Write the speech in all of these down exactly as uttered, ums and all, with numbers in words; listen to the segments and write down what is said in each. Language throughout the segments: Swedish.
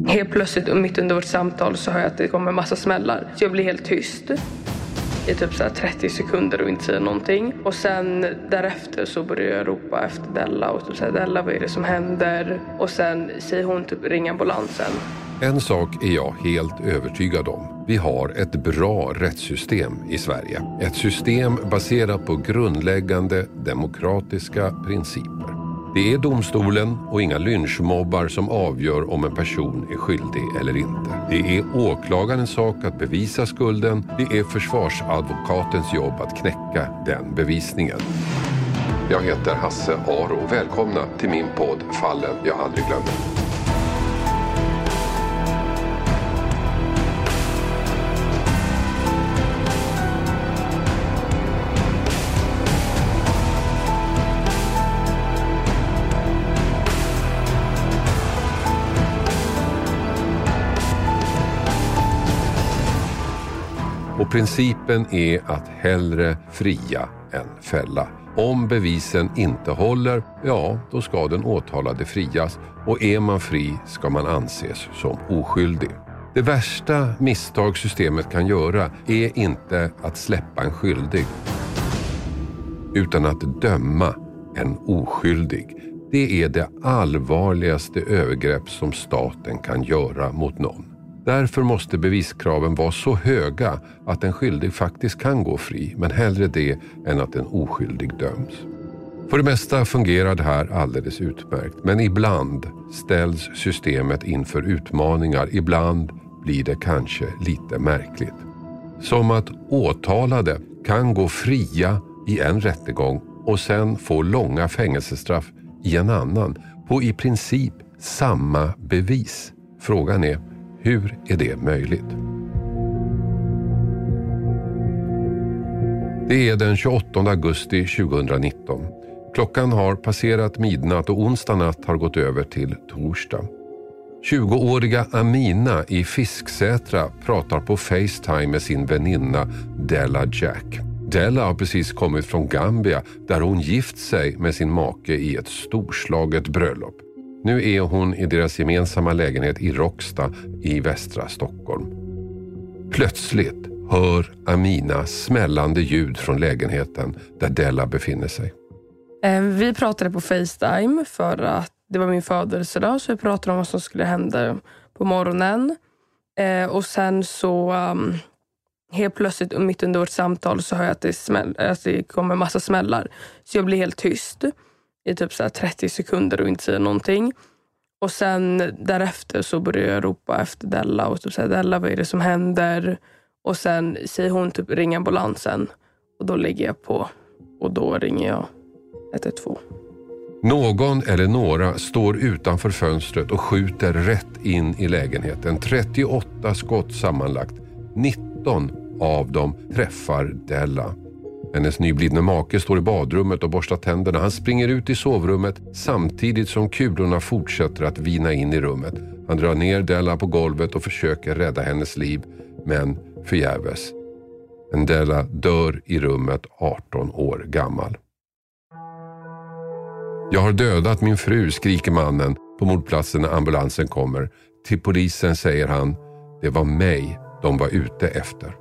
Helt plötsligt mitt under vårt samtal så hör jag att det kommer en massa smällar. Så jag blir helt tyst i typ så här trettio sekunder och inte säger någonting. Och sen därefter så börjar jag ropa efter Della och typ säga Della, vad är det som händer? Och sen säger hon typ ring ambulansen. En sak är jag helt övertygad om. Vi har ett bra rättssystem i Sverige. Ett system baserat på grundläggande demokratiska principer. Det är domstolen och inga lynchmobbar som avgör om en person är skyldig eller inte. Det är åklagarens sak att bevisa skulden. Det är försvarsadvokatens jobb att knäcka den bevisningen. Jag heter Hasse Aro. Välkomna till min podd Fallen jag aldrig glömmer. Och principen är att hellre fria än fälla. Om bevisen inte håller, ja, då ska den åtalade frias. Och är man fri ska man anses som oskyldig. Det värsta misstag systemet kan göra är inte att släppa en skyldig, utan att döma en oskyldig. Det är det allvarligaste övergrepp som staten kan göra mot någon. Därför måste beviskraven vara så höga att en skyldig faktiskt kan gå fri, men hellre det än att en oskyldig döms. För det mesta fungerar det här alldeles utmärkt, men ibland ställs systemet inför utmaningar. Ibland blir det kanske lite märkligt. Som att åtalade kan gå fria i en rättegång och sen få långa fängelsestraff i en annan på i princip samma bevis. Frågan är, hur är det möjligt? Det är den tjugoåttonde augusti tjugohundranitton. Klockan har passerat midnatt och onsdag natt har gått över till torsdag. tjugoåriga Amina i Fisksätra pratar på FaceTime med sin väninna Della Jack. Della har precis kommit från Gambia där hon gift sig med sin make i ett storslaget bröllop. Nu är hon i deras gemensamma lägenhet i Råcksta i västra Stockholm. Plötsligt hör Amina smällande ljud från lägenheten där Della befinner sig. Vi pratade på FaceTime för att det var min födelsedag, så vi pratade om vad som skulle hända på morgonen. Och sen så um, helt plötsligt mitt under vårt samtal så hör jag att det, smäll, att det kommer en massa smällar. Så jag blir helt tyst i typ så här trettio sekunder och inte säger någonting. Och sen därefter så börjar jag ropa efter Della och typ säga Della, vad är det som händer? Och sen säger hon typ ring ambulansen. Och då lägger jag på och då ringer jag ett ett två. Någon eller några står utanför fönstret och skjuter rätt in i lägenheten. trettioåtta skott sammanlagt. nitton av dem träffar Della. Hennes nyblivne make står i badrummet och borstar tänderna. Han springer ut i sovrummet samtidigt som kulorna fortsätter att vina in i rummet. Han drar ner Della på golvet och försöker rädda hennes liv, men förgäves. En Della dör i rummet arton år gammal. Jag har dödat min fru, skriker mannen på mordplatsen när ambulansen kommer. Till polisen säger han, det var mig de var ute efter.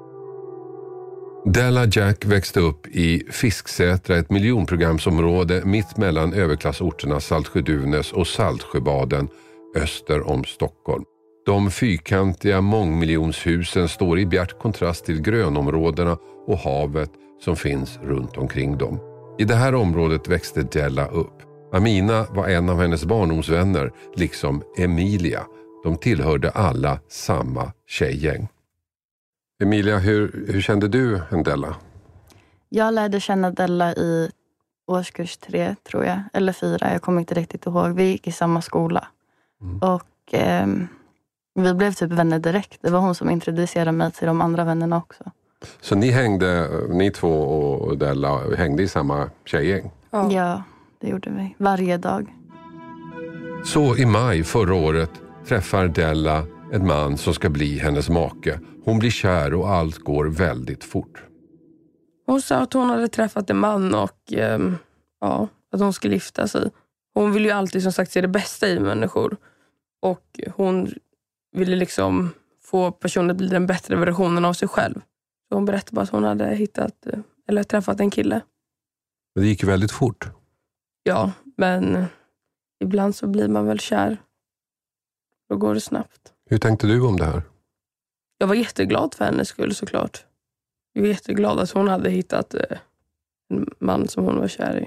Della Jack växte upp i Fisksätra, ett miljonprogramsområde mitt mellan överklassorterna Saltsjö-Duvnäs och Saltsjöbaden öster om Stockholm. De fyrkantiga mångmiljonshusen står i bjärt kontrast till grönområdena och havet som finns runt omkring dem. I det här området växte Della upp. Amina var en av hennes barndomsvänner, liksom Emilia. De tillhörde alla samma tjejgäng. Emilia, hur, hur kände du en Della? Jag lärde känna Della i årskurs tre, tror jag. Eller fyra, jag kommer inte riktigt ihåg. Vi gick i samma skola. Mm. Och eh, vi blev typ vänner direkt. Det var hon som introducerade mig till de andra vännerna också. Så ni hängde, ni två och Della hängde i samma tjejgäng? Ja, ja, det gjorde vi. Varje dag. Så i maj förra året träffar Della en man som ska bli hennes make. Hon blir kär och allt går väldigt fort. Hon sa att hon hade träffat en man och eh, ja, att hon skulle gifta sig. Hon vill ju alltid som sagt se det bästa i människor. Och hon ville liksom få personen att bli den bättre versionen av sig själv. Så hon berättade bara att hon hade hittat eller träffat en kille. Men det gick ju väldigt fort. Ja, men ibland så blir man väl kär. Då går det snabbt. Hur tänkte du om det här? Jag var jätteglad för hennes skull såklart. Jag var jätteglad att hon hade hittat en man som hon var kär i.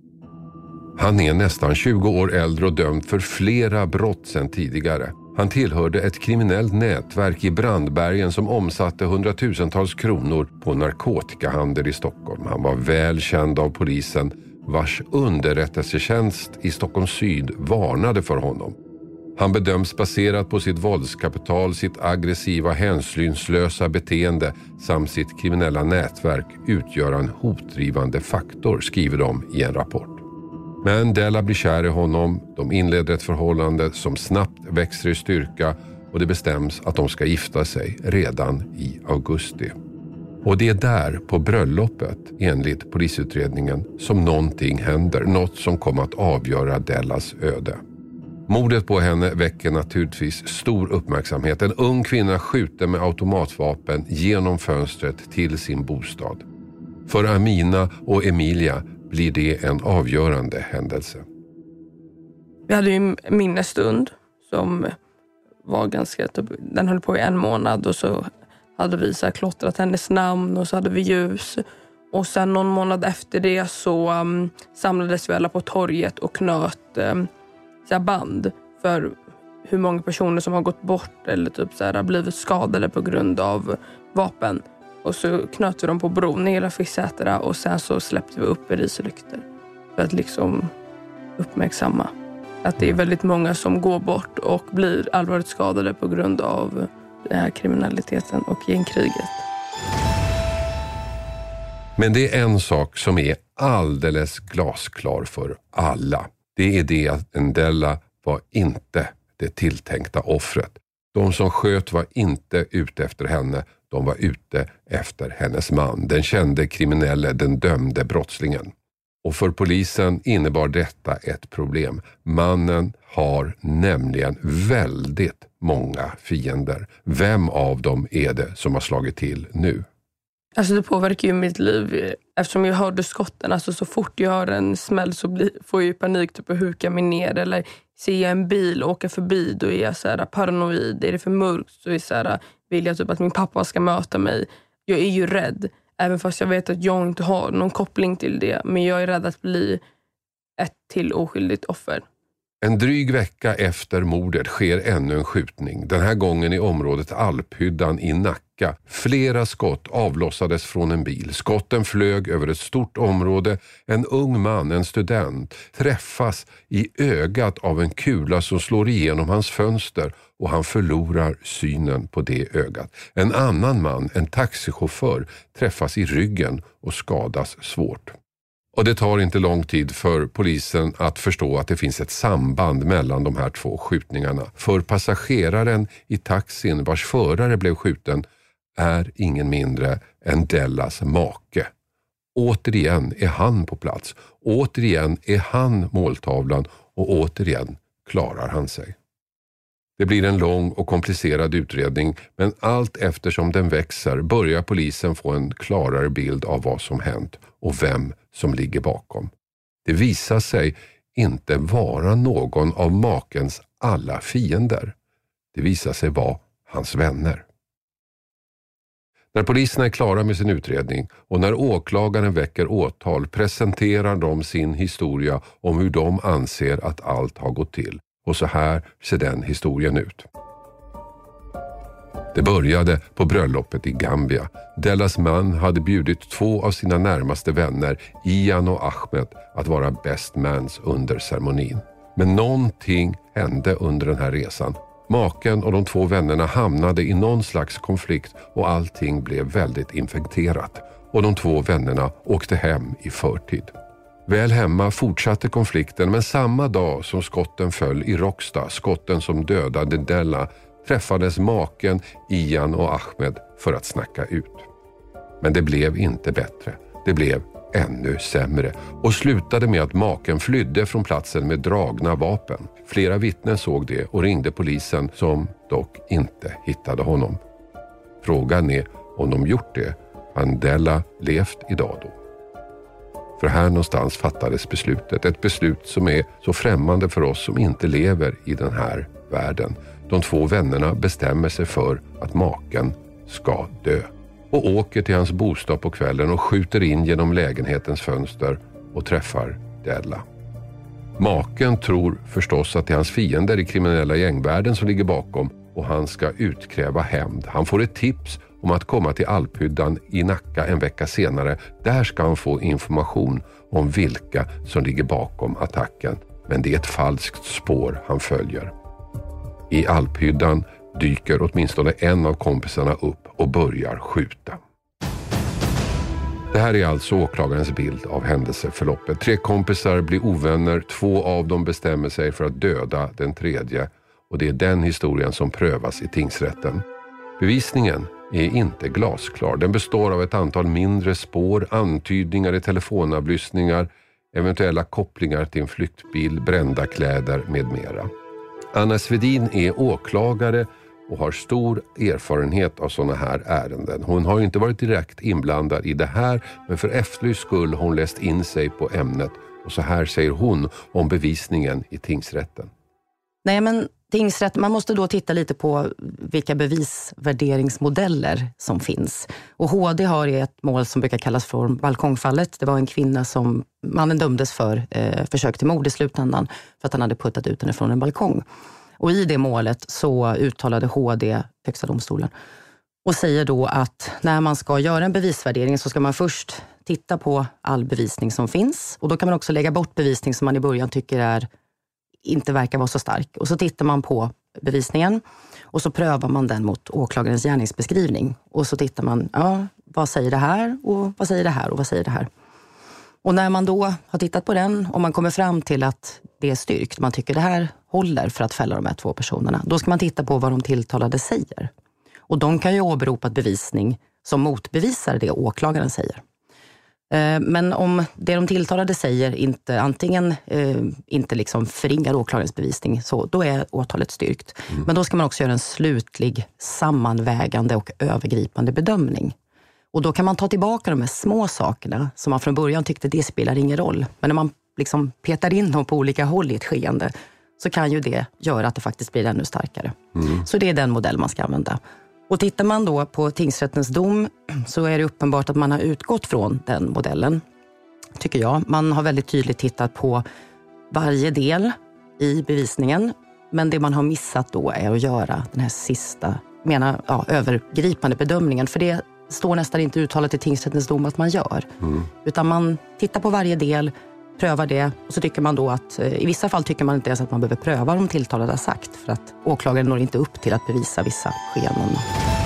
Han är nästan tjugo år äldre och dömd för flera brott sedan tidigare. Han tillhörde ett kriminellt nätverk i Brandbergen som omsatte hundratusentals kronor på narkotikahandel i Stockholm. Han var väl känd av polisen, vars underrättelsetjänst i Stockholm syd varnade för honom. Han bedöms baserat på sitt våldskapital, sitt aggressiva, hänsynslösa beteende samt sitt kriminella nätverk utgöra en hotdrivande faktor, skriver de i en rapport. Men Della blir kär i honom, de inleder ett förhållande som snabbt växer i styrka och det bestäms att de ska gifta sig redan i augusti. Och det är där på bröllopet, enligt polisutredningen, som någonting händer, något som kommer att avgöra Dellas öde. Mordet på henne väcker naturligtvis stor uppmärksamhet. En ung kvinna skjuter med automatvapen genom fönstret till sin bostad. För Amina och Emilia blir det en avgörande händelse. Vi hade ju en minnesstund som var ganska, typ, den höll på i en månad och så hade vi så här klottrat hennes namn och så hade vi ljus. Och sen någon månad efter det så um, samlades vi alla på torget och knöt um, så här band för hur många personer som har gått bort eller typ så här, har blivit skadade på grund av vapen. Och så knöt vi dem på bron i hela Fisksätra och sen så släppte vi upp riselykter för att liksom uppmärksamma att det är väldigt många som går bort och blir allvarligt skadade på grund av den här kriminaliteten och gängkriget. Men det är en sak som är alldeles glasklar för alla. Det är det att Della var inte det tilltänkta offret. De som sköt var inte ute efter henne, de var ute efter hennes man. Den kände kriminelle, den dömde brottslingen. Och för polisen innebar detta ett problem. Mannen har nämligen väldigt många fiender. Vem av dem är det som har slagit till nu? Alltså det påverkar ju mitt liv. Eftersom jag hörde skotten, alltså så fort jag hör en smäll så blir, får jag ju panik typ att huka mig ner. Eller ser jag en bil åka förbi, då är jag så här paranoid. Är det för mörkt så är så här, vill jag typ att min pappa ska möta mig. Jag är ju rädd, även fast jag vet att jag inte har någon koppling till det. Men jag är rädd att bli ett till oskyldigt offer. En dryg vecka efter mordet sker ännu en skjutning. Den här gången i området Alphyddan i Nacka. Flera skott avlossades från en bil. Skotten flög över ett stort område. En ung man, en student, träffas i ögat av en kula som slår igenom hans fönster och han förlorar synen på det ögat. En annan man, en taxichaufför, träffas i ryggen och skadas svårt. Och det tar inte lång tid för polisen att förstå att det finns ett samband mellan de här två skjutningarna. För passageraren i taxin vars förare blev skjuten är ingen mindre än Dellas make. Återigen är han på plats. Återigen är han måltavlan och återigen klarar han sig. Det blir en lång och komplicerad utredning, men allt eftersom den växer börjar polisen få en klarare bild av vad som hänt och vem som ligger bakom. Det visar sig inte vara någon av makens alla fiender. Det visar sig vara hans vänner. När polisen är klara med sin utredning och när åklagaren väcker åtal presenterar de sin historia om hur de anser att allt har gått till. Och så här ser den historien ut. Det började på bröllopet i Gambia. Dellas man hade bjudit två av sina närmaste vänner, Ian och Ahmed, att vara best mans under ceremonin. Men någonting hände under den här resan. Maken och de två vännerna hamnade i någon slags konflikt och allting blev väldigt infekterat. Och de två vännerna åkte hem i förtid. Väl hemma fortsatte konflikten, men samma dag som skotten föll i Råcksta, skotten som dödade Della, träffades maken, Ian och Ahmed för att snacka ut. Men det blev inte bättre. Det blev ännu sämre och slutade med att maken flydde från platsen med dragna vapen. Flera vittnen såg det och ringde polisen som dock inte hittade honom. Frågan är om de gjort det. Han Della levt idag då? För här någonstans fattades beslutet. Ett beslut som är så främmande för oss som inte lever i den här världen. De två vännerna bestämmer sig för att maken ska dö. Och åker till hans bostad på kvällen och skjuter in genom lägenhetens fönster och träffar Della. Maken tror förstås att det är hans fiender i kriminella gängvärlden som ligger bakom och han ska utkräva hämnd. Han får ett tips om att komma till Alphyddan i Nacka en vecka senare. Där ska han få information om vilka som ligger bakom attacken. Men det är ett falskt spår han följer. I Alphyddan dyker åtminstone en av kompisarna upp och börjar skjuta. Det här är alltså åklagarens bild av händelseförloppet. Tre kompisar blir ovänner, två av dem bestämmer sig för att döda den tredje och det är den historien som prövas i tingsrätten. Bevisningen är inte glasklar. Den består av ett antal mindre spår, antydningar i telefonavlyssningar, eventuella kopplingar till en flyktbil, brända kläder med mera. Anna Svedin är åklagare och har stor erfarenhet av sådana här ärenden. Hon har inte varit direkt inblandad i det här, men för Efterlys skull har hon läst in sig på ämnet. Och så här säger hon om bevisningen i tingsrätten. Nej, men tingsrätt, man måste då titta lite på vilka bevisvärderingsmodeller som finns. Och H D har ett mål som brukar kallas för balkongfallet. Det var en kvinna som mannen dömdes för eh, försök till mord i slutändan för att han hade puttat ut henne från en balkong. Och i det målet så uttalade H D, högsta domstolen, och säger då att när man ska göra en bevisvärdering så ska man först titta på all bevisning som finns. Och då kan man också lägga bort bevisning som man i början tycker är inte verkar vara så stark. Och så tittar man på bevisningen och så prövar man den mot åklagarens gärningsbeskrivning. Och så tittar man, ja, vad säger det här och vad säger det här och vad säger det här. Och när man då har tittat på den och man kommer fram till att det är styrkt, man tycker det här håller för att fälla de här två personerna, då ska man titta på vad de tilltalade säger. Och de kan ju åberopa bevisning som motbevisar det åklagaren säger. Men om det de tilltalade säger inte antingen eh, inte liksom förringar åklagarens bevisning, så då är åtalet styrkt. Mm. Men då ska man också göra en slutlig sammanvägande och övergripande bedömning. Och då kan man ta tillbaka de här små sakerna som man från början tyckte det spelar ingen roll. Men när man liksom petar in dem på olika håll i ett skeende så kan ju det göra att det faktiskt blir ännu starkare. Mm. Så det är den modell man ska använda. Och tittar man då på tingsrättens dom så är det uppenbart att man har utgått från den modellen, tycker jag. Man har väldigt tydligt tittat på varje del i bevisningen, men det man har missat då är att göra den här sista, menar, ja, övergripande bedömningen. För det står nästan inte uttalat i tingsrättens dom att man gör. Mm. Utan man tittar på varje del, prövar det och så tycker man då att i vissa fall tycker man inte ens att man behöver pröva vad de tilltalade har sagt för att åklagaren når inte upp till att bevisa vissa skeenden.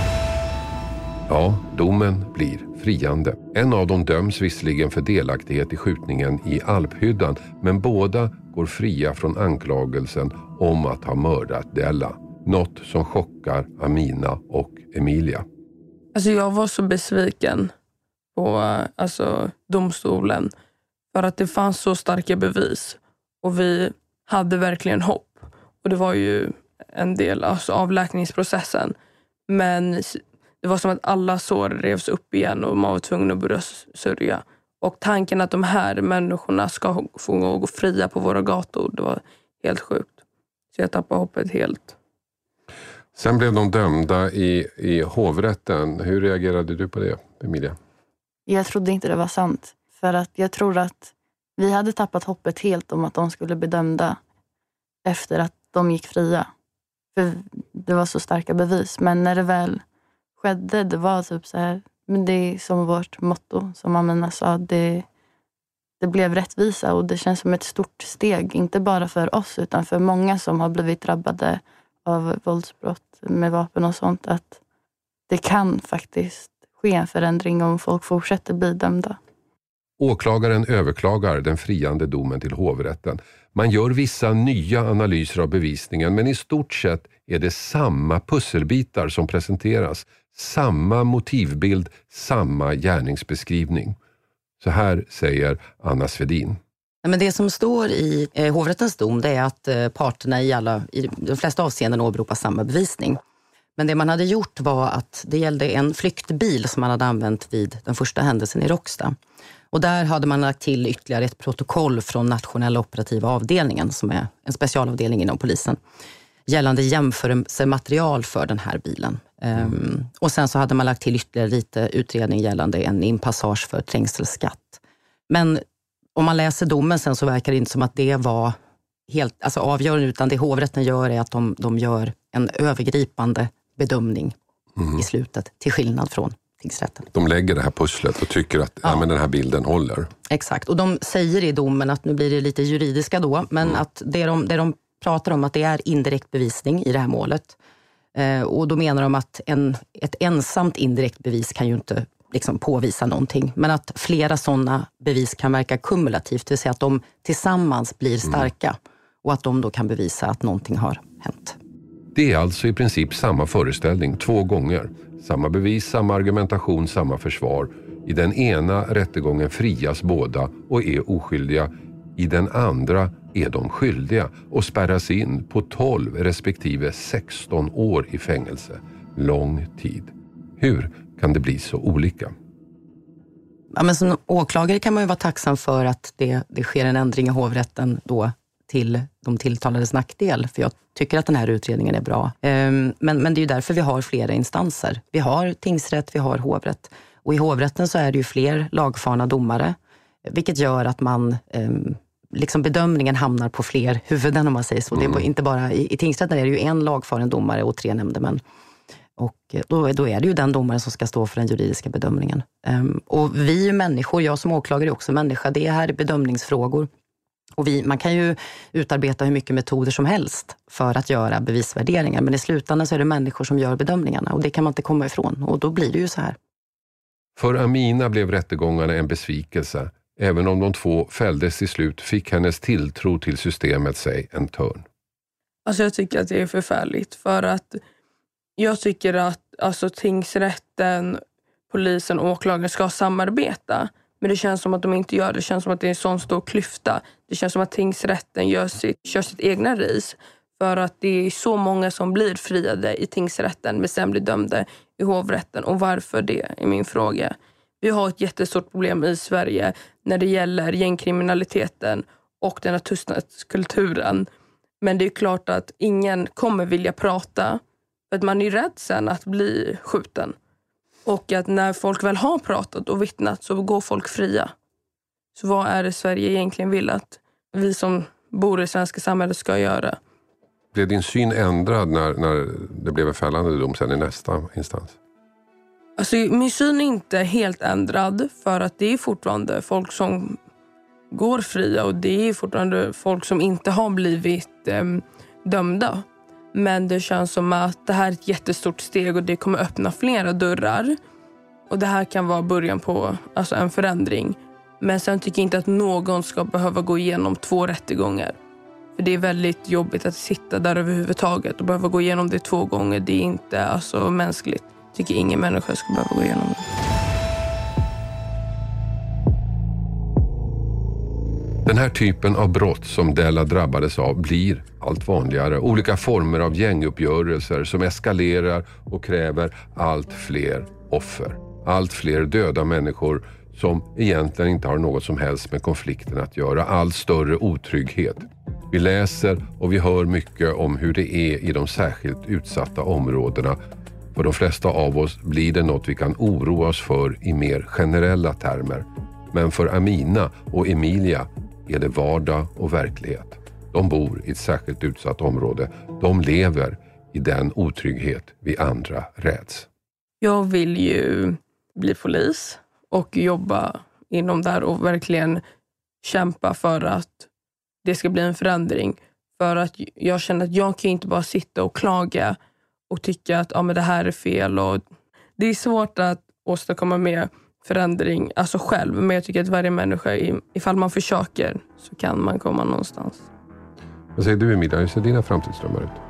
Ja, domen blir friande. En av dem döms visserligen för delaktighet i skjutningen i Alphyddan, men båda går fria från anklagelsen om att ha mördat Della. Något som chockar Amina och Emilia. Alltså jag var så besviken på alltså, domstolen. För att det fanns så starka bevis. Och vi hade verkligen hopp. Och det var ju en del alltså, av läkningsprocessen. Men det var som att alla sår revs upp igen. Och man var tvungen att börja sörja. Och tanken att de här människorna ska få gå fria på våra gator. Det var helt sjukt. Så jag tappade hoppet helt. Sen blev de dömda i, i hovrätten. Hur reagerade du på det, Emilia? Jag trodde inte det var sant. För att jag tror att vi hade tappat hoppet helt om att de skulle bli dömda efter att de gick fria. För det var så starka bevis. Men när det väl skedde, det var typ så här, men det är som vårt motto, som Amina sa, det, det blev rättvisa och det känns som ett stort steg, inte bara för oss utan för många som har blivit drabbade av våldsbrott med vapen och sånt, att det kan faktiskt ske en förändring om folk fortsätter bli dömda. Åklagaren överklagar den friande domen till hovrätten. Man gör vissa nya analyser av bevisningen, men i stort sett är det samma pusselbitar som presenteras. Samma motivbild, samma gärningsbeskrivning. Så här säger Anna Svedin. Men det som står i eh, hovrättens dom, det är att eh, parterna i, alla, i de flesta avseenden åberopar samma bevisning. Men det man hade gjort var att det gällde en flyktbil som man hade använt vid den första händelsen i Råcksta. Och där hade man lagt till ytterligare ett protokoll från nationella operativa avdelningen, som är en specialavdelning inom polisen, gällande jämförelsematerial för den här bilen. Mm. Um, och sen så hade man lagt till ytterligare lite utredning gällande en inpassage för trängselskatt. Men om man läser domen sen så verkar det inte som att det var helt alltså avgörande, utan det hovrätten gör är att de, de gör en övergripande bedömning mm. i slutet, till skillnad från tingsrätten. De lägger det här pusslet och tycker att ja. Ja, men den här bilden håller. Exakt, och de säger i domen att, nu blir det lite juridiska då, men mm. att det de, det de pratar om att det är indirekt bevisning i det här målet. Eh, och då menar de att en, ett ensamt indirekt bevis kan ju inte liksom påvisa någonting. Men att flera sådana bevis kan verka kumulativt, det vill säga att de tillsammans blir starka mm. och att de då kan bevisa att någonting har hänt. Det är alltså i princip samma föreställning två gånger. Samma bevis, samma argumentation, samma försvar. I den ena rättegången frias båda och är oskyldiga. I den andra är de skyldiga och spärras in på tolv respektive sexton år i fängelse. Lång tid. Hur kan det bli så olika? Ja, men som åklagare kan man ju vara tacksam för att det, det sker en ändring i hovrätten då till de tilltalades nackdel. För jag tycker att den här utredningen är bra. Men, men det är ju därför vi har flera instanser. Vi har tingsrätt, vi har hovrätt. Och i hovrätten så är det ju fler lagfarna domare. Vilket gör att man, liksom bedömningen hamnar på fler huvuden, om man säger så. Mm. Det är inte bara, i, i tingsrätten är det ju en lagfaren domare och tre nämndemän. Och då, då är det ju den domaren som ska stå för den juridiska bedömningen. Och vi är ju människor, jag som åklagare är också människa. Det här är bedömningsfrågor. Och vi, man kan ju utarbeta hur mycket metoder som helst för att göra bevisvärderingar. Men i slutändan så är det människor som gör bedömningarna. Och det kan man inte komma ifrån. Och då blir det ju så här. För Amina blev rättegångarna en besvikelse. Även om de två fälldes till slut fick hennes tilltro till systemet sig en törn. Alltså jag tycker att det är förfärligt. För att jag tycker att alltså, tingsrätten, polisen och åklagaren ska samarbeta. Men det känns som att de inte gör det. Det känns som att det är en sån stor klyfta. Det känns som att tingsrätten gör sitt, kör sitt egna ris. För att det är så många som blir friade i tingsrätten men sen blir dömda i hovrätten. Och varför det är min fråga. Vi har ett jättestort problem i Sverige när det gäller gängkriminaliteten och den här tystnadskulturen. Men det är klart att ingen kommer vilja prata. För att man är rädd sen att bli skjuten. Och att när folk väl har pratat och vittnat så går folk fria. Så vad är det Sverige egentligen vill att vi som bor i svenska samhället ska göra? Blev din syn ändrad när, när det blev en fällande dom sen i nästa instans? Alltså min syn är inte helt ändrad för att det är fortfarande folk som går fria och det är fortfarande folk som inte har blivit eh, dömda. Men det känns som att det här är ett jättestort steg och det kommer öppna flera dörrar. Och det här kan vara början på alltså en förändring. Men sen tycker jag inte att någon ska behöva gå igenom två rättegångar. För det är väldigt jobbigt att sitta där överhuvudtaget och behöva gå igenom det två gånger. Det är inte alltså mänskligt. Jag tycker ingen människa ska behöva gå igenom det. Den här typen av brott som Della drabbades av blir allt vanligare. Olika former av gänguppgörelser som eskalerar och kräver allt fler offer. Allt fler döda människor som egentligen inte har något som helst med konflikten att göra. Allt större otrygghet. Vi läser och vi hör mycket om hur det är i de särskilt utsatta områdena. För de flesta av oss blir det något vi kan oroa oss för i mer generella termer. Men för Amina och Emilia är det vardag och verklighet. De bor i ett särskilt utsatt område. De lever i den otrygghet vi andra räds. Jag vill ju bli polis och jobba inom där och verkligen kämpa för att det ska bli en förändring. För att jag känner att jag kan inte bara sitta och klaga och tycka att ja, men det här är fel. Och det är svårt att åstadkomma mer förändring alltså själv. Men jag tycker att varje människa, ifall man försöker, så kan man komma någonstans. Vad säger du, Emilia? Hur ser dina framtidsdrömmar ut?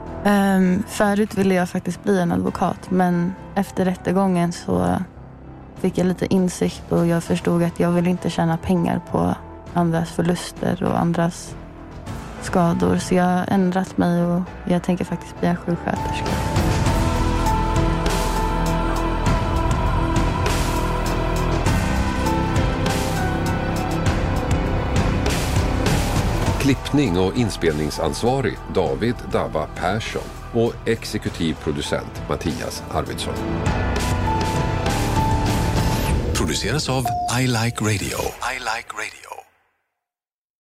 Um, förut ville jag faktiskt bli en advokat. Men efter rättegången så fick jag lite insikt och jag förstod att jag vill inte tjäna pengar på andras förluster och andras skador. Så jag har ändrat mig och jag tänker faktiskt bli en sjuksköterska. Klippning och inspelningsansvarig David Dabba Persson och exekutiv producent Mattias Arvidsson. Produceras av I Like Radio. I Like Radio.